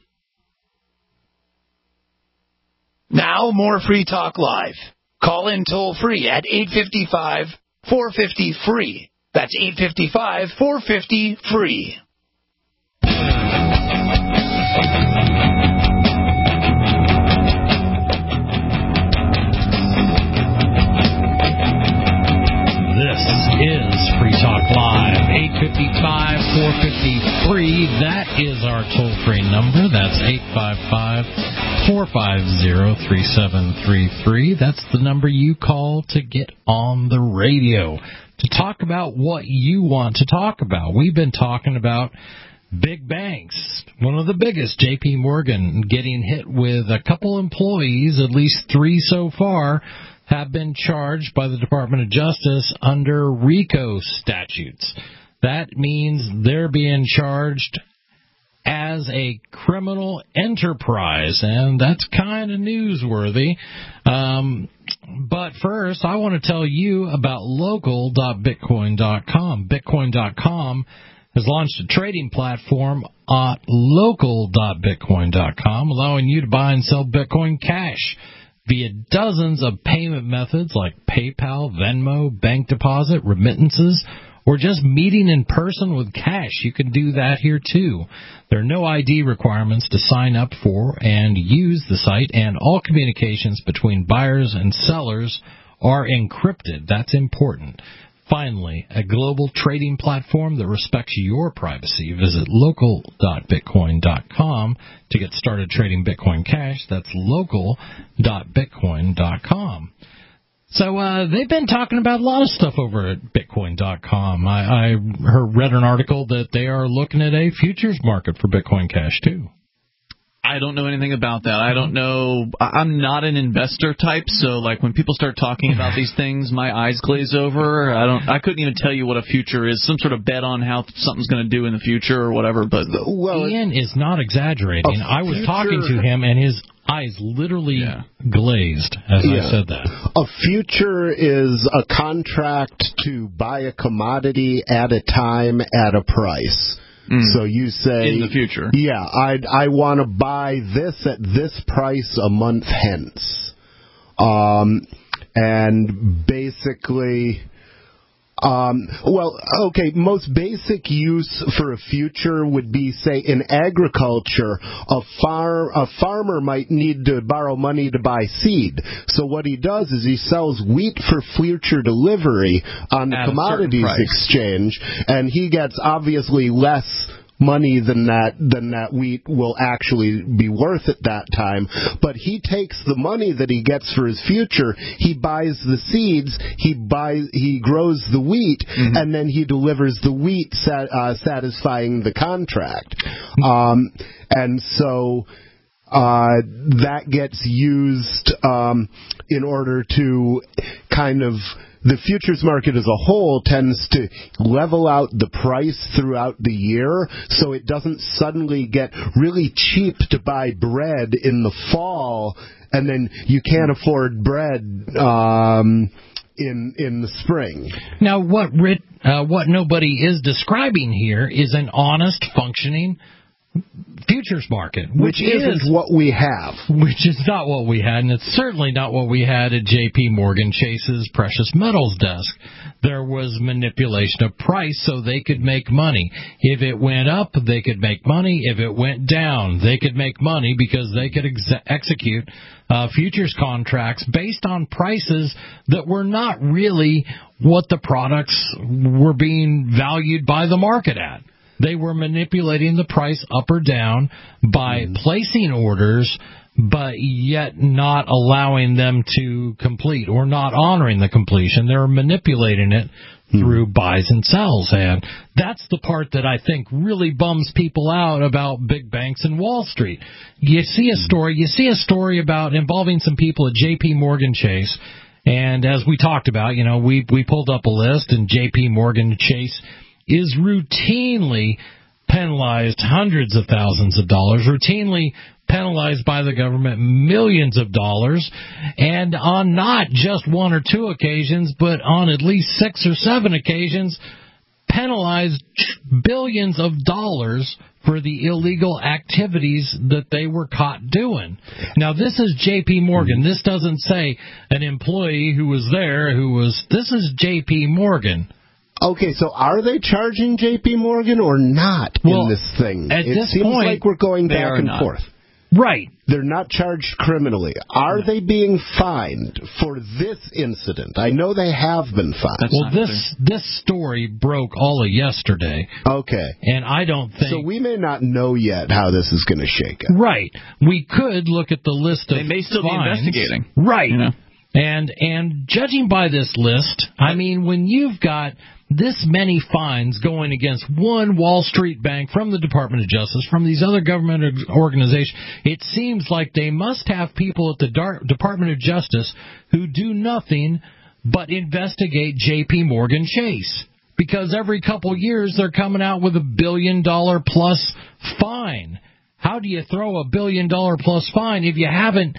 [SPEAKER 12] Now, more Free Talk Live. Call in toll-free at 855-450-FREE. That's 855-450-FREE.
[SPEAKER 3] This is Free Talk Live, 855-450-FREE. That is our toll-free number. That's 855-450-3733. That's the number you call to get on the radio, to talk about what you want to talk about. We've been talking about big banks. One of the biggest, J.P. Morgan, getting hit with a couple employees, at least 3 so far, have been charged by the Department of Justice under RICO statutes. That means they're being charged as a criminal enterprise, and that's kind of newsworthy. But first, I want to tell you about local.bitcoin.com. Bitcoin.com has launched a trading platform at local.bitcoin.com, allowing you to buy and sell Bitcoin Cash via dozens of payment methods like PayPal, Venmo, bank deposit, remittances, or just meeting in person with cash. You can do that here too. There are no ID requirements to sign up for and use the site, and all communications between buyers and sellers are encrypted. That's important. Finally, a global trading platform that respects your privacy. Visit local.bitcoin.com to get started trading Bitcoin Cash. That's local.bitcoin.com. So they've been talking about a lot of stuff over at Bitcoin.com. I read an article that they are looking at a futures market for Bitcoin Cash, too.
[SPEAKER 4] I don't know anything about that. I don't know. I'm not an investor type, so like when people start talking about these things, my eyes glaze over. I couldn't even tell you what a future is. Some sort of bet on how something's going to do in the future or whatever. But
[SPEAKER 3] Ian is not exaggerating. I was talking to him, and his eyes literally glazed as I said that.
[SPEAKER 5] A future is a contract to buy a commodity at a time at a price. So you say
[SPEAKER 4] in the future,
[SPEAKER 5] I want to buy this at this price a month hence, and basically, most basic use for a future would be, say, in agriculture, a farmer might need to borrow money to buy seed. So what he does is he sells wheat for future delivery on the commodities exchange, and he gets obviously less money than that wheat will actually be worth at that time. But he takes the money that he gets for his future, he buys the seeds, he grows the wheat, and then he delivers the wheat satisfying the contract. And so that gets used in order to kind of, the futures market as a whole tends to level out the price throughout the year, so it doesn't suddenly get really cheap to buy bread in the fall, and then you can't afford bread in the spring.
[SPEAKER 3] Now, what nobody is describing here is an honest, functioning futures market,
[SPEAKER 5] which isn't what we have.
[SPEAKER 3] Which is not what we had, and it's certainly not what we had at J.P. Morgan Chase's precious metals desk. There was manipulation of price so they could make money. If it went up, they could make money. If it went down, they could make money because they could execute futures contracts based on prices that were not really what the products were being valued by the market at. They were manipulating the price up or down by placing orders, but yet not allowing them to complete or not honoring the completion. They were manipulating it through buys and sells. And that's the part that I think really bums people out about big banks and Wall Street. You see a story about involving some people at J.P. Morgan Chase. And as we talked about, we pulled up a list, and J.P. Morgan Chase is routinely penalized hundreds of thousands of dollars, routinely penalized by the government millions of dollars, and on not just one or two occasions, but on at least 6 or 7 occasions, penalized billions of dollars for the illegal activities that they were caught doing. Now, this is J.P. Morgan. This doesn't say an employee who was there this is J.P. Morgan.
[SPEAKER 5] Okay, so are they charging J.P. Morgan or not in this thing? It seems like we're going back and forth.
[SPEAKER 3] Right.
[SPEAKER 5] They're not charged criminally. Are they being fined for this incident? I know they have been fined.
[SPEAKER 3] Well, this story broke all of yesterday.
[SPEAKER 5] Okay.
[SPEAKER 3] And I don't think...
[SPEAKER 5] So we may not know yet how this is going to shake out.
[SPEAKER 3] Right. We could look at the list of
[SPEAKER 4] They may still
[SPEAKER 3] fines.
[SPEAKER 4] be investigating.
[SPEAKER 3] Right. And judging by this list, I mean, when you've got this many fines going against one Wall Street bank from the Department of Justice, from these other government organizations, it seems like they must have people at the Department of Justice who do nothing but investigate J.P. Morgan Chase. Because every couple years they're coming out with $1 billion plus fine. How do you throw $1 billion plus fine if you haven't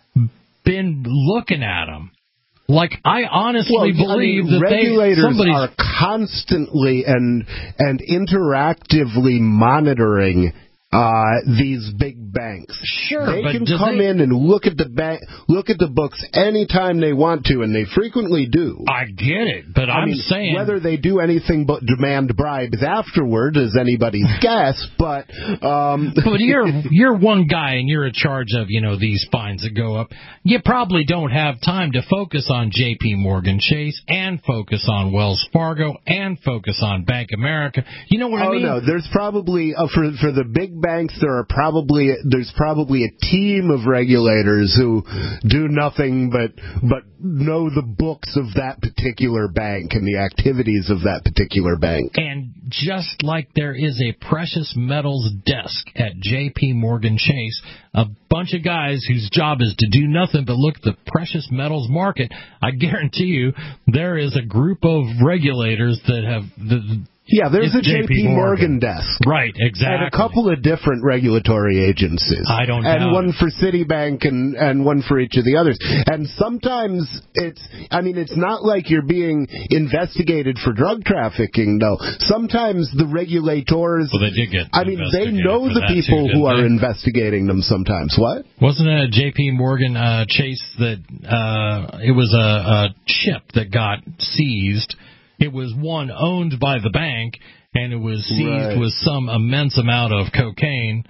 [SPEAKER 3] been looking at them? Like, I honestly believe that
[SPEAKER 5] regulators are constantly and interactively monitoring these big banks.
[SPEAKER 3] Sure,
[SPEAKER 5] they can come in and look at the books anytime they want to, and they frequently do.
[SPEAKER 3] I get it, but I'm saying
[SPEAKER 5] whether they do anything but demand bribes afterward is anybody's guess. But
[SPEAKER 3] but you're one guy and you're in charge of these fines that go up. You probably don't have time to focus on J.P. Morgan Chase and focus on Wells Fargo and focus on Bank of America. You know what I mean?
[SPEAKER 5] Oh no, there's probably for the big banks there's probably a team of regulators who do nothing but know the books of that particular bank and the activities of that particular bank.
[SPEAKER 3] And just like there is a precious metals desk at J.P. Morgan Chase, a bunch of guys whose job is to do nothing but look at the precious metals market, I guarantee you there is a group of regulators that have...
[SPEAKER 5] Yeah, there's a J.P. Morgan desk.
[SPEAKER 3] Right, exactly.
[SPEAKER 5] And a couple of different regulatory agencies.
[SPEAKER 3] I don't know.
[SPEAKER 5] And one for Citibank and one for each of the others. And sometimes it's not like you're being investigated for drug trafficking, though. Sometimes the regulators...
[SPEAKER 3] Well, they did get
[SPEAKER 5] they know the people who are investigating them sometimes. What?
[SPEAKER 3] Wasn't it a J.P. Morgan Chase that it was a ship that got seized? It was one owned by the bank, and it was seized with some immense amount of cocaine.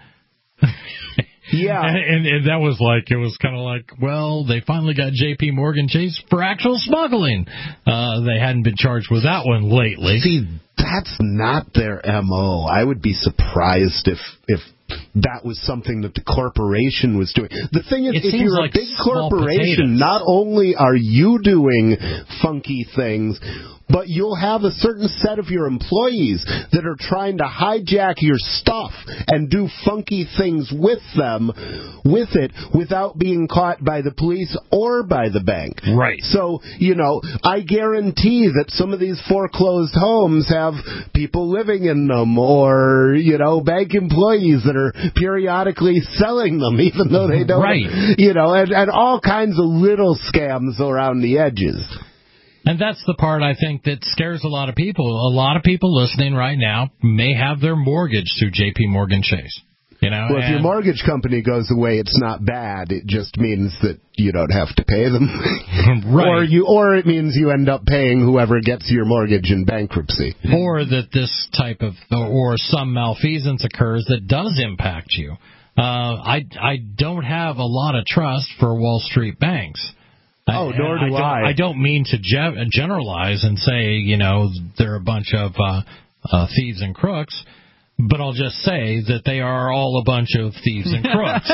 [SPEAKER 5] Yeah.
[SPEAKER 3] And that was it was kind of like, well, they finally got J.P. Morgan Chase for actual smuggling. They hadn't been charged with that one lately.
[SPEAKER 5] See, that's not their MO. I would be surprised if that was something that the corporation was doing. The thing is, if you're a big corporation, not only are you doing funky things, but you'll have a certain set of your employees that are trying to hijack your stuff and do funky things with it, without being caught by the police or by the bank.
[SPEAKER 3] Right.
[SPEAKER 5] So, I guarantee that some of these foreclosed homes have people living in them, or, bank employees that are periodically selling them, even though they don't.
[SPEAKER 3] Right.
[SPEAKER 5] And all kinds of little scams around the edges.
[SPEAKER 3] And that's the part, I think, that scares a lot of people. A lot of people listening right now may have their mortgage through J.P. Morgan Chase.
[SPEAKER 5] Well, if your mortgage company goes away, it's not bad. It just means that you don't have to pay them.
[SPEAKER 3] Right.
[SPEAKER 5] Or it means you end up paying whoever gets your mortgage in bankruptcy.
[SPEAKER 3] Or that this type of, or some malfeasance occurs that does impact you. I don't have a lot of trust for Wall Street banks.
[SPEAKER 5] Nor do I.
[SPEAKER 3] I don't mean to generalize and say, they're a bunch of thieves and crooks, but I'll just say that they are all a bunch of thieves and crooks.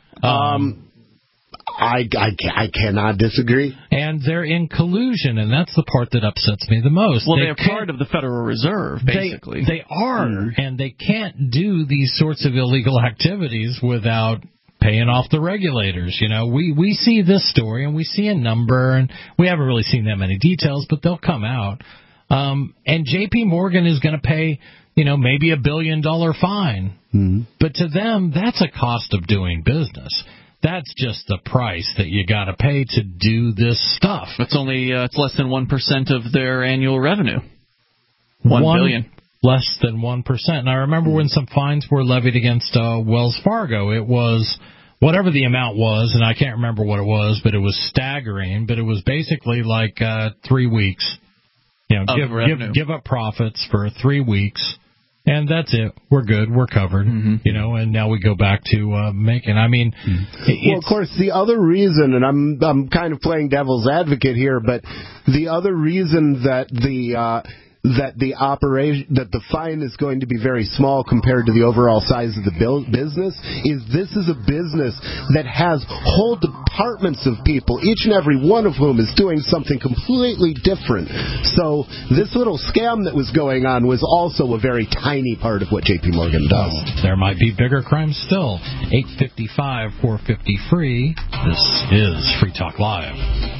[SPEAKER 5] I cannot disagree.
[SPEAKER 3] And they're in collusion, and that's the part that upsets me the most.
[SPEAKER 4] Well, they're part of the Federal Reserve, basically.
[SPEAKER 3] They are, and they can't do these sorts of illegal activities without paying off the regulators. We see this story, and we see a number, and we haven't really seen that many details, but they'll come out. And J.P. Morgan is going to pay, maybe $1 billion fine.
[SPEAKER 5] Mm-hmm.
[SPEAKER 3] But to them, that's a cost of doing business. That's just the price that you got to pay to do this stuff.
[SPEAKER 4] It's only it's less than 1% of their annual revenue. $1 billion.
[SPEAKER 3] Less than 1%. And I remember when some fines were levied against Wells Fargo, it was whatever the amount was, and I can't remember what it was, but it was staggering. But it was basically like 3 weeks. Give up profits for 3 weeks, and that's it. We're good. We're covered. And now we go back to making. I mean,
[SPEAKER 5] well, of course, the other reason, and I'm kind of playing devil's advocate here, but the other reason that the fine is going to be very small compared to the overall size of the business is this is a business that has whole departments of people, each and every one of whom is doing something completely different. So this little scam that was going on was also a very tiny part of what J.P. Morgan does.
[SPEAKER 3] There might be bigger crimes still. 855 450 free. This is Free Talk Live.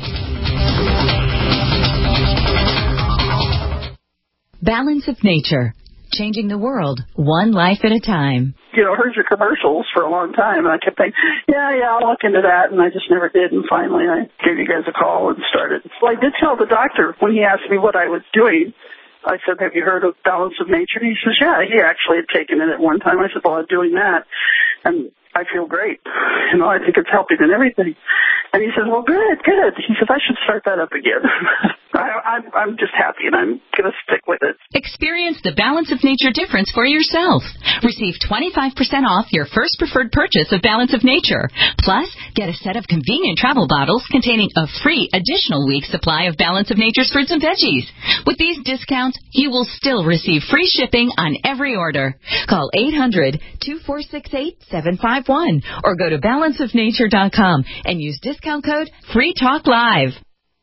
[SPEAKER 6] Balance of Nature, changing the world one life at a time.
[SPEAKER 7] Heard your commercials for a long time, and I kept thinking, yeah, I'll look into that, and I just never did, and finally I gave you guys a call and started. Well, I did tell the doctor when he asked me what I was doing. I said, have you heard of Balance of Nature? And he says, yeah, he actually had taken it at one time. I said, well, I'm doing that, and I feel great. I think it's helping and everything. And he says, well, good. He says, I should start that up again. I'm just happy, and I'm going to stick with it.
[SPEAKER 6] Experience the Balance of Nature difference for yourself. Receive 25% off your first preferred purchase of Balance of Nature. Plus, get a set of convenient travel bottles containing a free additional week supply of Balance of Nature's fruits and veggies. With these discounts, you will still receive free shipping on every order. Call 800-2468-751 or go to balanceofnature.com and use discount code FREETALKLIVE.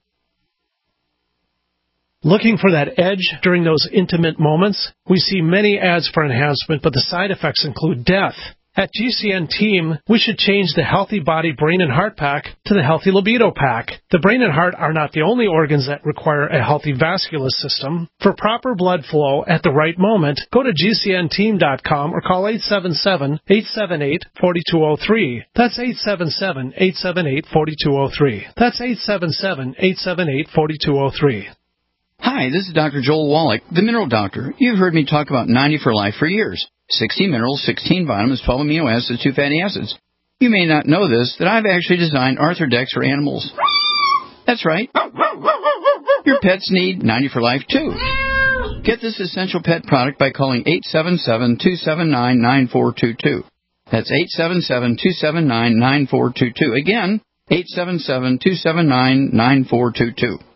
[SPEAKER 9] Looking for that edge during those intimate moments? We see many ads for enhancement, but the side effects include death. At GCN Team, we should change the Healthy Body Brain and Heart Pack to the Healthy Libido Pack. The brain and heart are not the only organs that require a healthy vascular system. For proper blood flow at the right moment, go to GCNteam.com or call 877-878-4203. That's 877-878-4203. That's 877-878-4203.
[SPEAKER 23] Hi, this is Dr. Joel Wallach, the Mineral Doctor. You've heard me talk about 90 for Life for years. 60 minerals, 16 vitamins, 12 amino acids, 2 fatty acids. You may not know this, that I've actually designed Arthrodex for animals. That's right. Your pets need 90 for Life, too. Get this essential pet product by calling 877-279-9422. That's 877-279-9422. Again, 877-279-9422.